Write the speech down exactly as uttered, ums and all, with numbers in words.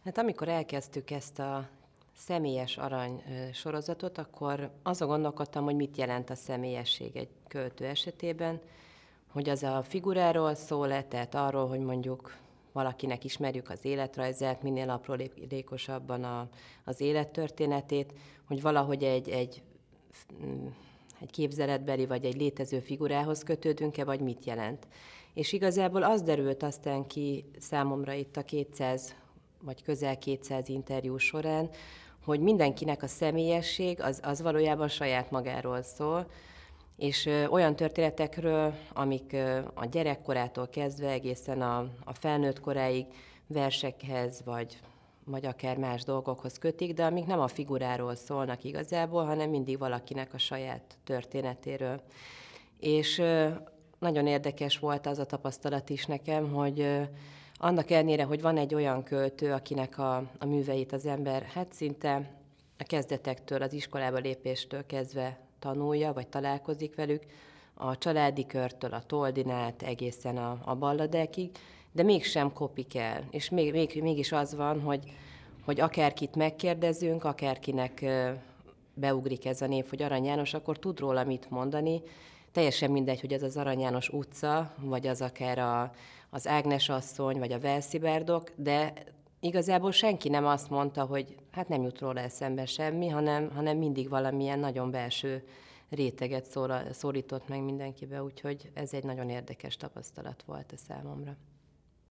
Hát amikor elkezdtük ezt a személyes arany ö, sorozatot, akkor azon gondolkodtam, hogy mit jelent a személyesség egy költő esetében, hogy az a figuráról szól-e, tehát arról, hogy mondjuk valakinek ismerjük az életrajzát, minél aprólékosabban a, az élettörténetét, hogy valahogy egy, egy, mm, egy képzeletbeli vagy egy létező figurához kötődünk-e, vagy mit jelent. És igazából az derült aztán ki számomra itt a kétszáz vagy közel kétszáz interjú során, hogy mindenkinek a személyesség az, az valójában saját magáról szól, és ö, olyan történetekről, amik ö, a gyerekkorától kezdve egészen a, a felnőtt koráig versekhez, vagy, vagy akár más dolgokhoz kötik, de amik nem a figuráról szólnak igazából, hanem mindig valakinek a saját történetéről. És ö, nagyon érdekes volt az a tapasztalat is nekem, hogy ö, annak ellenére, hogy van egy olyan költő, akinek a, a műveit az ember hát szinte a kezdetektől, az iskolába lépéstől kezdve tanulja, vagy találkozik velük, a családi körtől, a Toldinát egészen a, a balladekig, de mégsem kopik el. És még, még, mégis az van, hogy, hogy akárkit megkérdezünk, akárkinek ö, beugrik ez a név, hogy Arany János, akkor tud róla mit mondani. Teljesen mindegy, hogy ez az Arany János utca, vagy az akár a, az Ágnes asszony, vagy a Velsziberdok, de igazából senki nem azt mondta, hogy hát nem jut róla eszembe semmi, hanem, hanem mindig valamilyen nagyon belső réteget szól, szólított meg mindenkibe, úgyhogy ez egy nagyon érdekes tapasztalat volt a számomra.